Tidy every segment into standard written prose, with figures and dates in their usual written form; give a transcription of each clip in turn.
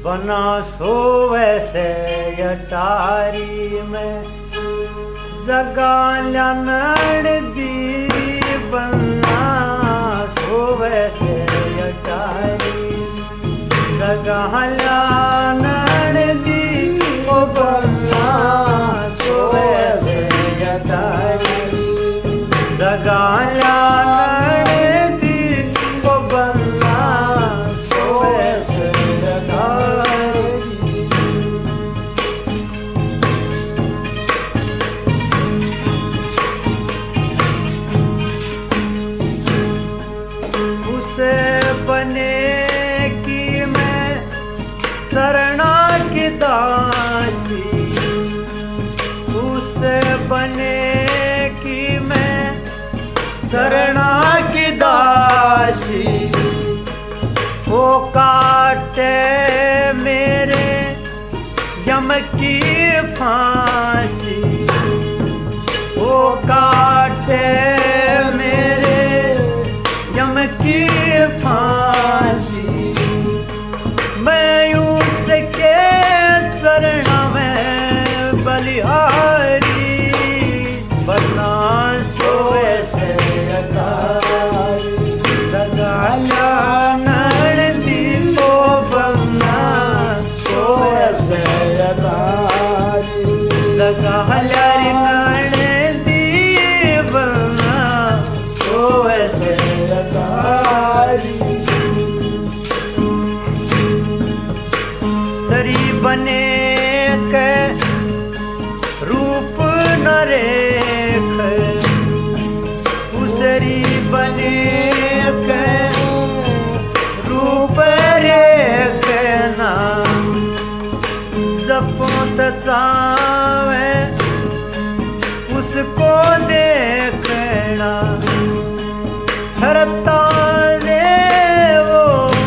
बना सो वैसे अटारी में जगा लनड़ दी बना सो वैसे अटारी जगा लनड़ दी ओ बना सो वैसे अटारी जगा लनड़ दी ओ बना सो वैसे अटारी। उसे बने की मैं शरणा की दासी, उसे बने की मैं शरणा की दासी, वो काटे मेरे यम की फांसी, वो काटे मेरे यम की फांसी। मैं उसके शरण में बलिहारी बना सो वैसे अटारी जगा लनड़ दी तो बना सो वैसे अटारी जगा लनड़ दी बना सो वैसे अटारी। सरी बने के रूप नरेख, उसरी बने के रूप रेख ना जपत चावे उसको देखना हरता ले वो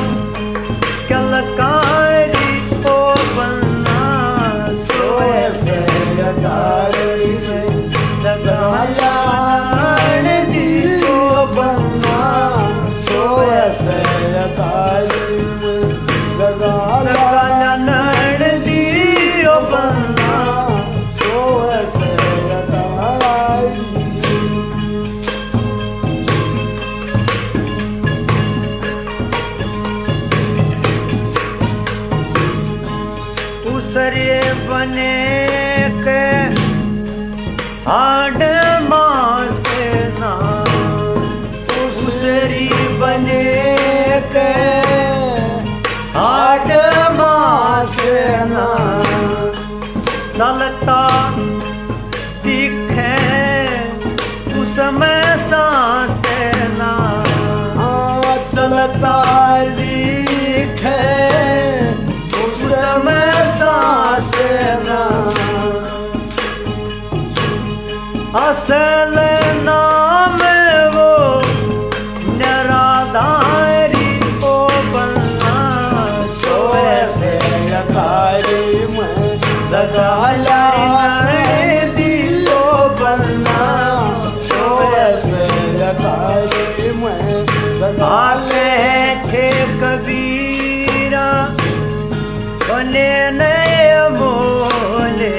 कलकारी को बना सो वैसे अटारी में जगा लनड़ दी को बना सो वैसे अटारी में जगा लनड़ दी को बना सो वैसे अटारी। उसरे बने के आड़ मास ना, उसरी बने के आड़ मास ना चलता दिखे उसमें सांस ना चलता दिखे उसमें सांस ना असल नाम वो निराधारी को बना सो वैसे अटारी में जगा लनड़ दी को बना सो वैसे अटारी में जगा लेखे कबीरा बने नए मोले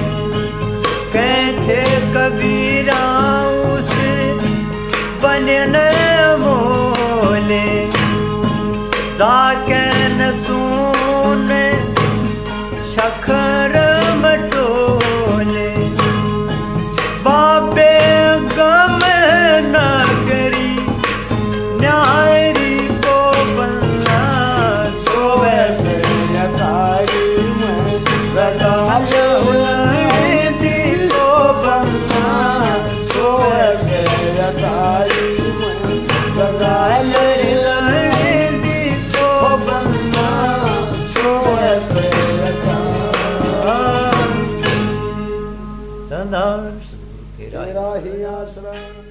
कहते कबीरा उस बने नए मोले जाके न सुने शखर मटोले बाबे गम न करी न्यारी को बना सो वैसे अटारी में जगा लनड़ दी को बना सो वैसे अटारी में जगा लनड़ दी को बना सो वैसे अटारी। तेरा ही आश्रय।